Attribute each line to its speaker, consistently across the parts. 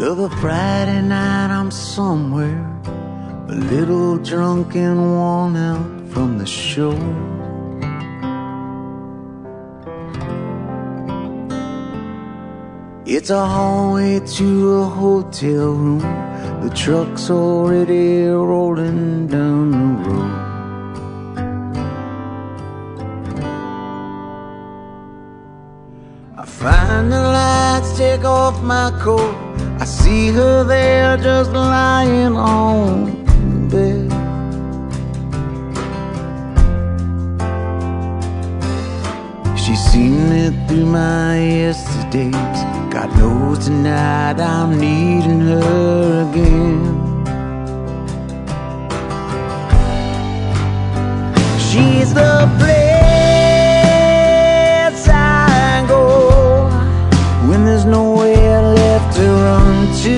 Speaker 1: Another Friday night, I'm somewhere a little drunk and worn out from the show. It's a hallway to a hotel room. The truck's already rolling down the road. I find the lights, take off my coat. I see her there just lying on the bed. She's seen me through my yesterdays. God knows tonight I'm needing her again. She's the place I go when there's nowhere left to run to.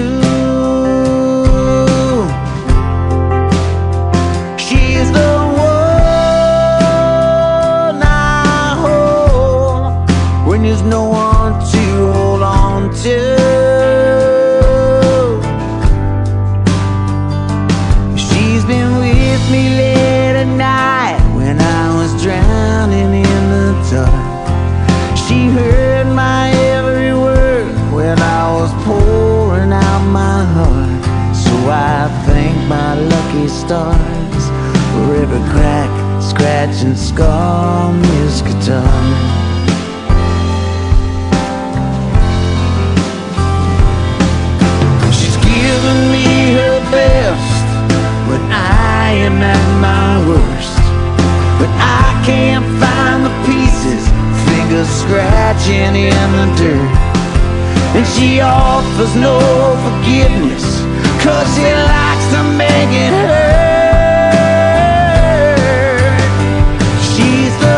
Speaker 1: She's the one I hold when there's no one to hold on to. She's been with me late at night when I was drowning in the dark. She heard my every word when I was pouring out my heart. So I thank my lucky stars for every crack, scratch and scar on this guitar. She's given me her best when I am at my worst, but I can't find the pieces, fingers scratching in the dirt. And she offers no forgiveness, 'cause she likes to make it hurt. She's the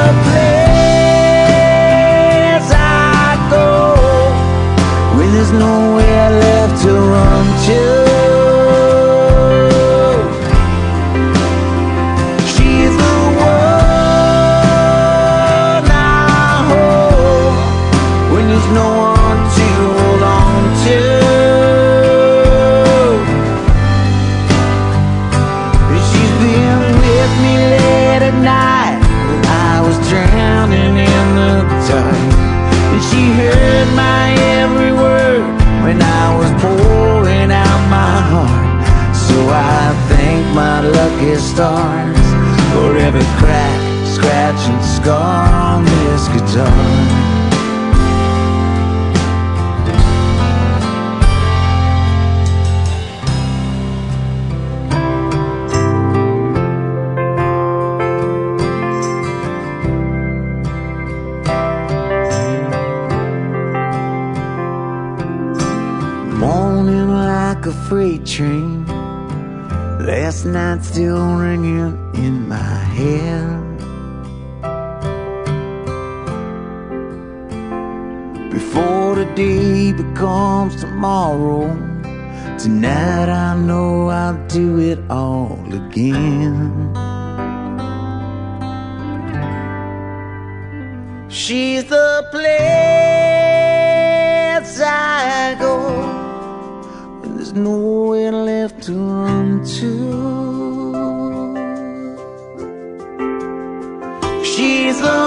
Speaker 1: place I go when there's nowhere left to run to. She's the one I hold when there's no one to hold on to. She's been with me late at night when I was drowning in the dark. And she heard my every word when I was pouring out my heart. So I thank my lucky stars for every crack, scratch and scar on this guitar. Morning like a freight train, last night still ringing in my head. Before the day becomes tomorrow, tonight I know I'll do it all again. She's the place I go when there's nowhere left to run to. She's the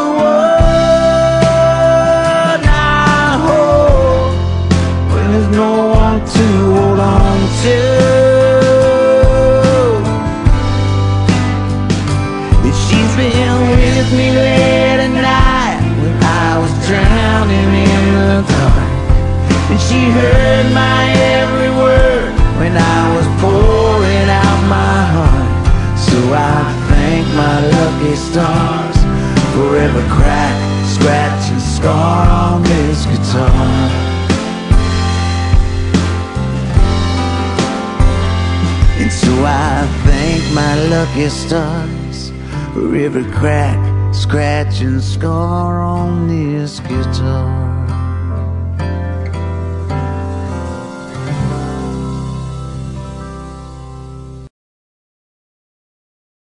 Speaker 1: one I hold when there's no one to hold on to. And she's been with me late at night when I was drowning in the dark. And she heard my every word when I was pouring out my heart. So I thank my lucky stars for every crack, scratch and scar on this guitar. And so I thank my lucky stars for every crack, scratch and scar on this guitar.